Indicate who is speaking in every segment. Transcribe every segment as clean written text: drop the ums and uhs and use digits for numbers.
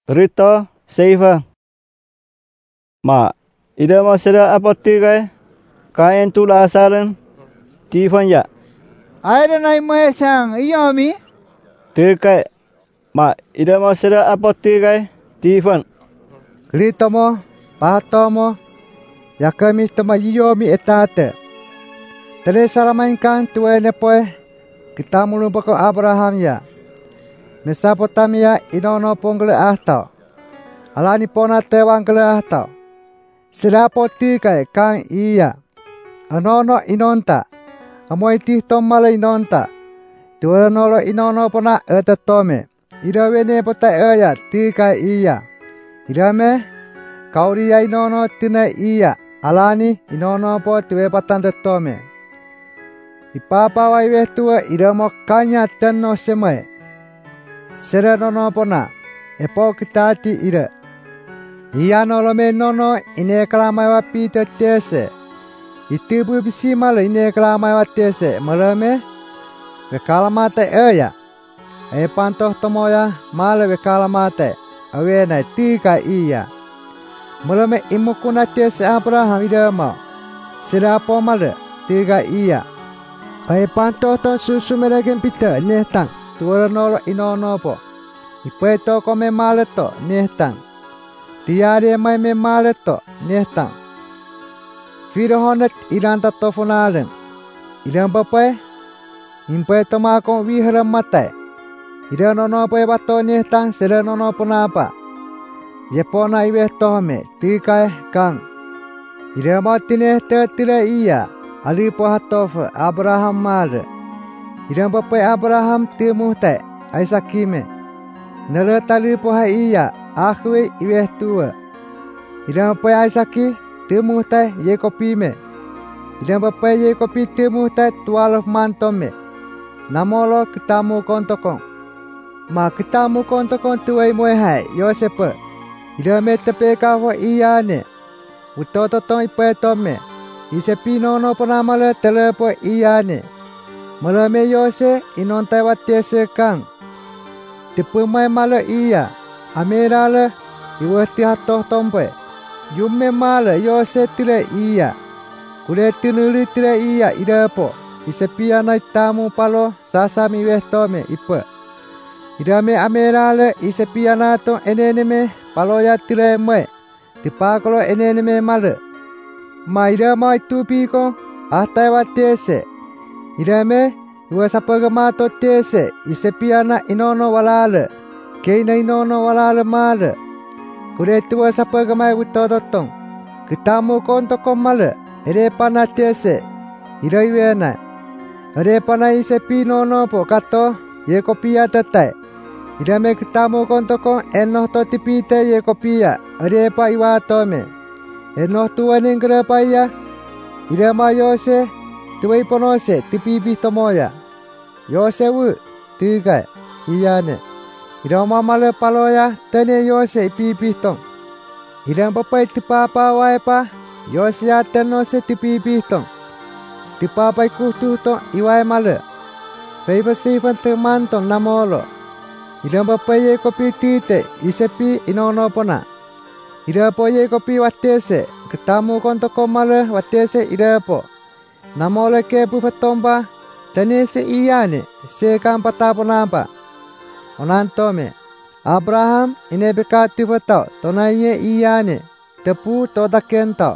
Speaker 1: Rito Seifa. Ma, ida mo sira apotigai, kain tula asalan, tifan ya.
Speaker 2: Aira nai moe sang iyomi.
Speaker 1: Tikai, ma, ida mo sira apotigai, tifan.
Speaker 2: Rito mo, pato mo, yakami tama iyomi etate. Tere salamainkan tuene poe, kita mulumpa ko Abraham ya. Mesopotamia inono ponggele ahtau. Alani pona tewang gele ahtau. Sirapo tikai kang iya. Anono inonta. Amoy tihtom mala inonta. Tuanolo inono pona etatome. Irawene pota eya tikai iya. Irame kauria inono tina iya. Alani inono po tuwe patante tome. Ipapa waiwe tua iramo kanya tenno semae. Sera nono pona. Epo kitati ira. Iya nolome nono ine kalamai wapi te tese. Itibu bisi mala ine kalamai wa tese. Malame vekalamate eya. E pantoh tomoya mala vekalamate. Awena tika iya. Malame imukuna tese Abraham idama. Sirapo mala tika iya. E pantoh to susu meragin pita nehtang. Tuara nolo inono po. Ipeto ko me maleto nehtang. Tiare mai me maleto nehtang. 400 iranta tofonalen. Iran papai. Impeto makong wihara matai. Iran nono poe bato nehtang sera nono ponapa. Yepona iwe tohme tikai kang. Iran matine tetira iya. Alipo hatof Abraham male. Iran papai Abraham timuhtai Aisakime. Nara tali poha iya ahwe iwe tua. Iran papai Aisaki timuhtai Yekopime. Iran papai Yekopi timuhtai 12 mantome. Namolo kitamu kontokong. Ma kitamu kontokong tuai moehai Yosepa. Iran me tepe kaho iya ne. Utototong ipai tome. Isepi nono ponamale telepo iya ne. Malame Yose inontai watese kang. Tipumai mala iya. Amerala iwati hatoh tompe. Yume mala Yose tire iya. Kule tinuli tire iya idapo. Isepia na tamu palo sasami wehtome ipa. Idame amerala isepia na to eneneme palo ya tire me. Tipakolo eneneme mala. Ma idama itupi ko ahtai watese. Irame iwa sapagamato tese isepiana inono walale. Keina inono walale male. Kure tuwa sapagamai witodotong. Kitamu kontokong male. Ere pana tese. Iraiwena. Ere pana isepi nono po kato. Yekopia tatai. Irame kitamu kontokong enoh to tipite yekopia. Ere pa iwa tome. Enoh tuwa ningra pa iya. Irama Yose. Tuwai ponose tipipi tomoya. Yose wu tiga iyane. Irama male paloya tene Yose ipipi tong. Iram papai tipapa waipa. Yose ya tenose tipipi tong. Tipapai kutu tong iwai male. Feiba sifan teman tong namolo. Iram papai ye kopi tite isepi inono pona. Irapo ye kopi watese. Ketamu kontoko male watese irapo. Namole ke bufatomba tani se iyane se kampa tapo nampa. Onantome Abraham inebeka tifatau tonaye iyane tepu toda kentau.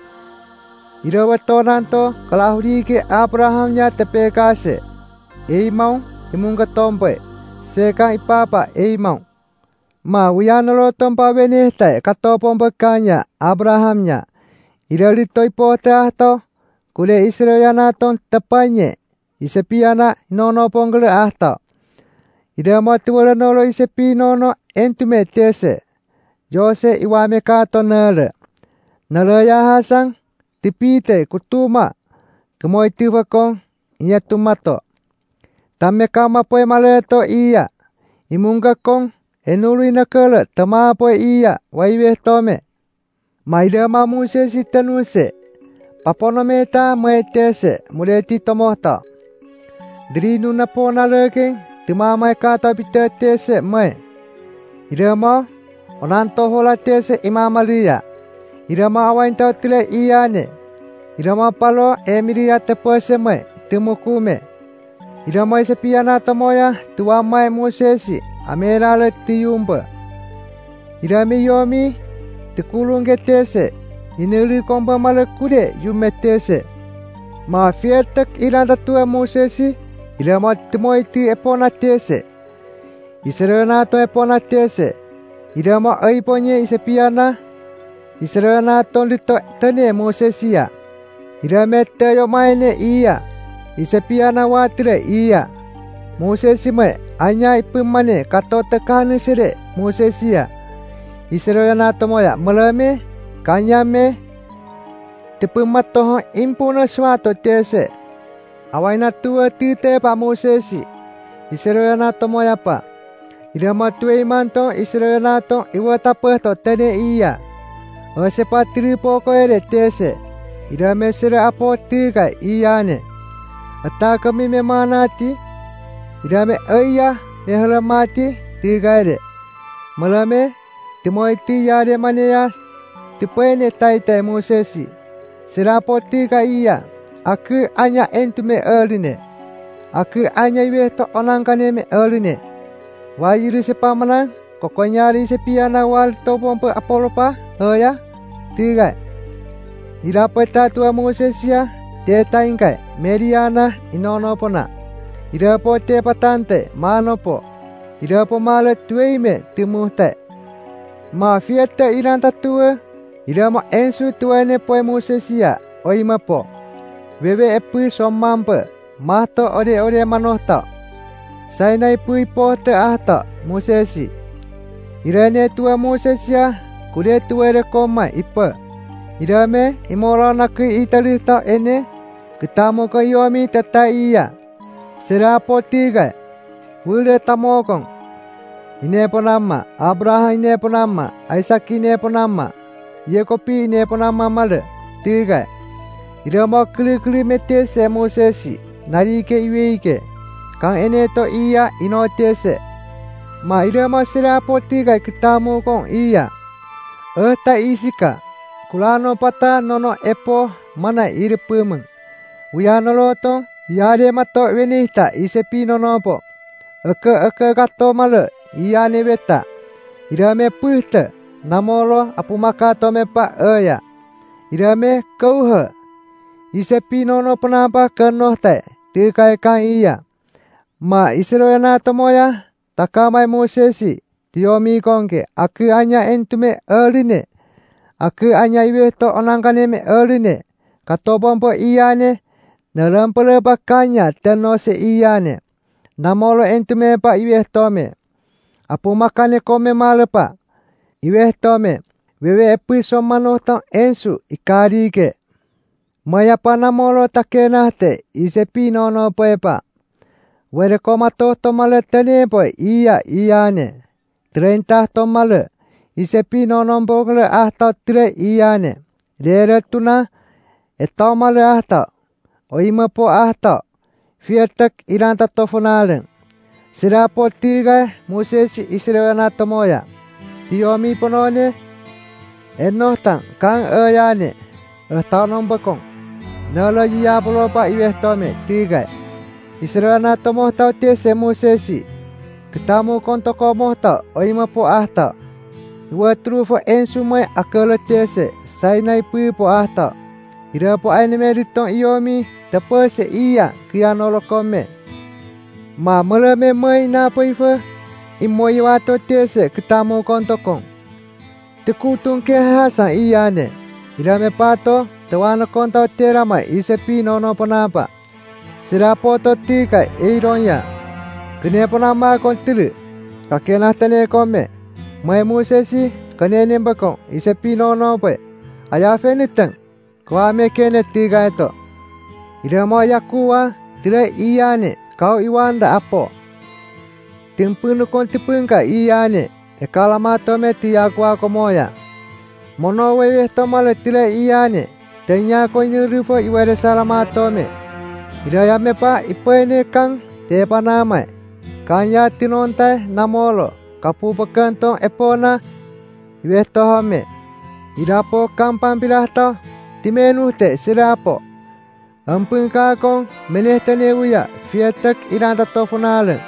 Speaker 2: Irawa tonanto kalahuri ke Abraham nya tepekase. Eimau imunga tompe se kan ipapa eimau. Ma wiyanolo tompa benehtai katopomba kanya Abraham nya. Iralito ipote ahto. Kule Israel ton tepanye. Isepi anak nono ponggele ahta. Ida matuwala nolo isepi nono entume tese. Jose iwame kato nele. Nele ya hasang tipite kutuma. Kemoy tifakong iya tumato. Tamme kama poe maleto iya. Imunga kong enului nakele tama poe iya waiwe tome. Maida mamuse sitanuse. Papono meta moetese muleti tomohta. Drinu na pona leke timamai kata bitetese me. Irama onanto hola tese imamalia. Irama awain tau tile iyane. Irama palo emiria tepose me tumukume. Irama isepiana tomoya tuamai Mosesi amerale tiyumba. Irami yomi tekulunge tese inili komba malekude yume tese. Ma fiertek iranda tua Mosesi irama temoiti epona tese. Israelnato epona tese. Irama aiponye isepiana. Israelnato lito tene Mosesia. Irame teyo maine iya. Isepiana watire iya. Mosesi me anya ipumane kato tekane sire Mosesia. Israelnato moya melame kanyame tepumatoho impuna swato tese. Awaina tua tite pa Mosesi. Israelnato moya pa. Irama tue imanto Israelnato iwatapeto tene iya. Osepa tripo ko ere tese. Irame sira apo tiga iyane. Ata kami memanati. Irame aya mehalamati tiga ere. Malame timoiti yare maneya. Tipene taitai Mosesi. Sira apo tiga iya. Aku anya entume erine. Aku anya iweto onangkane me erine. Wayiri sepamana. Kokonyari sepiana wal topompe apolopa. Oya. Tiga. Irapa tatua Mosesia. Teta ingkai. Meriana inono pona. Irapo te patante. Manopo. Irapo male tueime timuhte. Ma fieta iranta tua. Irama ensu tuane poe Mosesia. Oimapo. Wewe epu somampe. Mahto ore manohta. Sainai pui pote ahta Mosesi. Irane tua Mosesia. Kude tuere koma ipa. Irame imora nakui italita ene. Ketamo ko yomi teta iya. Serapo tiga. Wule tamokong. Ine ponama. Abraham ine ponama. Isaac ine ponama. Yekopi ine ponama male. Tiga. Irama kli metese Mosesi. Narike iweike. Kang ene to iya inotese. Ma irama serapo tiga ketamo kong iya. Eta isika. Kulano pata nono epo mana iripumeng. Uyano loto yare mato wenita isepi nonopo. Eke kato male iyane beta. Irame puhte namolo apumaka tomepa eya. Irame kauhe. Isepi nono penapa kenohte tikai kang iya. Ma Israelna tomoya takamai Mosesi. Tiomi kongke aku anya entume erine. Aku anya iweto onangkane me erine. Katopompo iyane. Nerampele bakanya tenose iyane. Namolo entume pa iwetome. Apu makane kome malepa. Iwetome. Wewe epi somanohta ensu ikarike. Maya pa namolo takenahte isepi nono poepa. Were koma tohto male tenepo iya iyane. 30 tomale. Isepi nonombongle ahta tire iyane. Lere tuna. Etomale ahta. Oimapo ahta. Fiertek iranta tofonalen. Sirapo tiga Mosesi Israelna tomoya. Tiomi ponone. Enohtan kang eyane. Ehtaonombakong. Nolo yiyapolopa iwehtome tiga. Israelna tomohtau tese Mosesi. Ketamu kontoko mohta oimapo ahta. Iwa trufo ensumai akala tese sainai puipo ahta. Irapo aine meriton iomi tepese iya kianolo kome. Ma meleme mai na poifa imoy wato tese ketamu kontokong. Tekutung kehasan iyane. Irame pato tawana kontau terama isepi nono panapa. Sirapoto tika eironya. Kene panama kontilu. Kakenah tene kome. Mai Mosesi kene nembakong isepi nono pe. Ayafenitang. Kwa mekene tiga ito. Irama yakuwa tila iyane. Kau iwanda apo. Timpunu kontipungka iyane. Ekalamato me tiyakwa komoya. Mono wewe tomale tila iyane. Tenya ko nyurufo iwere salamato me. Irayame pa ipene kang te panamai. Kanya tinontai namolo. Kapu bekantong epona. iwe tohome. Idapo kampang pilah to. Timenu te sirapo. Ampun kakong meneh tane uya. Fiatek iranda tofunalen.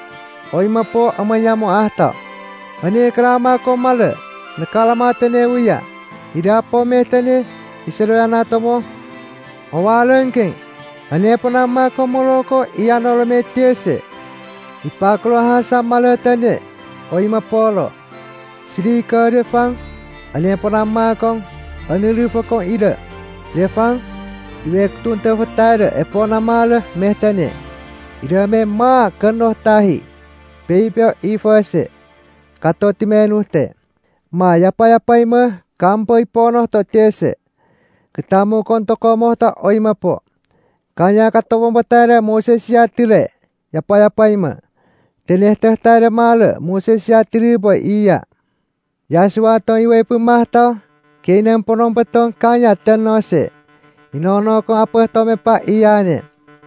Speaker 2: Oimapo amanyamo ahta. Ane krama ko male. Nakalama tane uya. Idapo me tane isirana tomo. Owalengking. Ane panama ko moloko iyanolo me tiese. Ipaklo hasa male tane. Oimapolo. Sri ka refang. Ane panama kong. Ane rufa kong ida. Refang. Iwek tunta fatara eponama le me tane. Ida me ma kanoh tahi. Peipio ifase. Kato timenu te. Ma yapa ima kampo ipono to tiese. Ketamu kontoko mohta oimapo. Kanya kato bombatara Moses yatire. Yapa ima. Teneh tehtara male Moses yatire boy iya. Yasua to iwe pumahta. Kenen ponong betong kanya tenose. Inono ko apa to mepa iyane.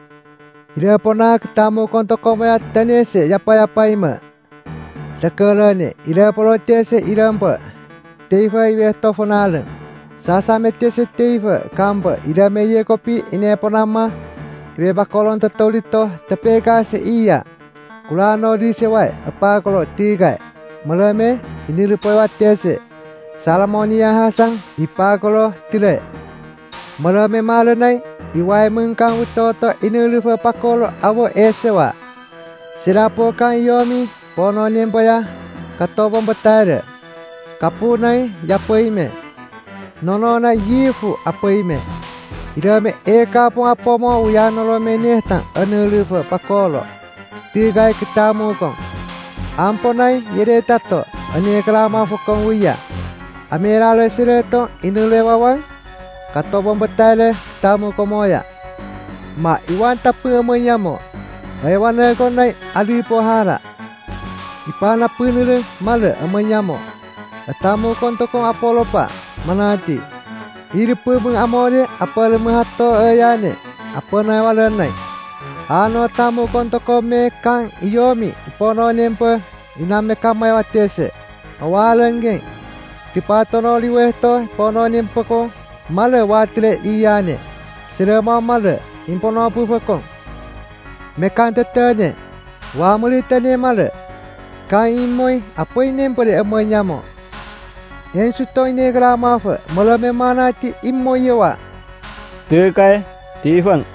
Speaker 2: Ida pona ketamu kontoko moya tenese yapa ima. Takalane, ida polo tese irampa. Teifa iwe tofonalen. Sasa metese teifa kampa. Ida meye kopi ine ponama. Iwe bakolon tatolito tepeka se iya. Kulano di sewai apa kolo tigai. Malame ini rupoiwa tese. Salamonia hasang ipa kolo tire. Malame malanai iwai mengkang utoto ini rupa pakolo awo esewa. Sirapo kang yomi. Pono niempoya katobong betara. Kapunai yapoime. Nonona yifu apoime. Irame eka pun apomo uyanolo menehtan anelufa pakolo. Tigai ketamu kong. Amponai yede tato anekrama fukong uya. Ameralo sireto inule wawang. Katobong betara tamu komoya. Ma iwan tapu menyamo. Hewan konai alipohara. Ipana punere male amanyamo. Atamu kontokong apolopa manati. Iripu bung amore apale mahato ayane. Apana walanai. Ano tamu kontokong me kang iyomi. Ipono nempe iname kamay watese. Awalengeng. Tipatono liweto ipono nempe kong male watile iyane. Sirema male impono pufakong. Mekante tene. Wamulitane male. Kang imoy apoy nempere amanyamo. Yang sutoy negra mafa malame manati imoy yawa.
Speaker 1: Tukai tifan.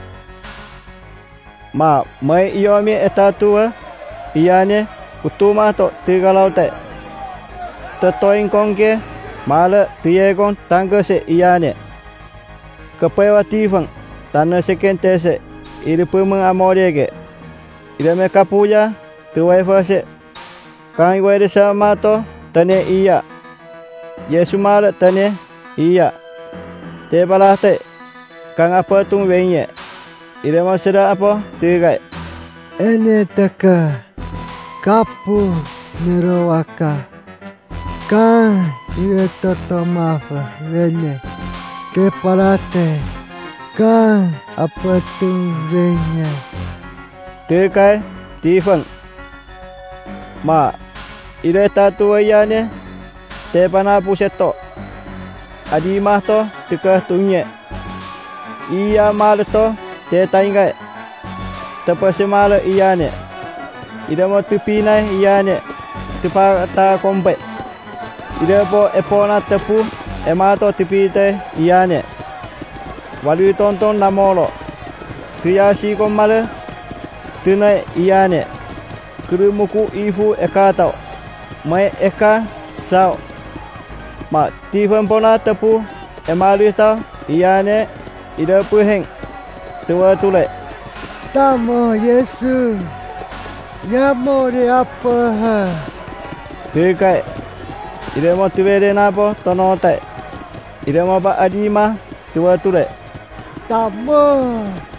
Speaker 1: Ma mai iyomi etatua iyane utuma to tigalaute. Tetoin kongke mala tiyekong tangga se iyane. Kepewa tifan tanah sekentese iripumeng amorege. Idame kapuja tuwai fase. Kang iwe desa mato tane iya. Yesu mala tane iya. Te balate kang apa tung wenye. Ide masira apa tigai.
Speaker 2: Ene taka kapu nerowaka. Kang iwe toto mafa wenye. Te balate kang apa tung wenye.
Speaker 1: Tigai tifang. Ma ide tatu ayane te pana puseto. Adi mah to tika tunye. Iya mal to te taingai. Tepase mal iyane. Ida mo tupinai iyane. Tupa ta kompe. Ida po epona tepu emato tipite iyane. Walu tonton namolo. Tuyasi komale tunai iyane. Kurumuku ifu ekatau. Mai eka sao. Ma tifan pona tepu emalu tau iyane ida puheng. Tua tule.
Speaker 2: Tamo Yesu. Yamo de apa ha.
Speaker 1: Tikai. Ida mo tuwede napo tonotai. Ida mo ba adima tua tule.
Speaker 2: Tamo.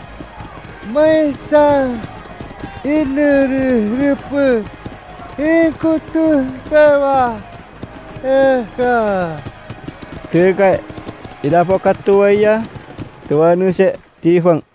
Speaker 2: Maisa. Ini rupa. Ikutu tawa. Eka.
Speaker 1: Tikai. Ida po katua iya. Tua nuse tifang.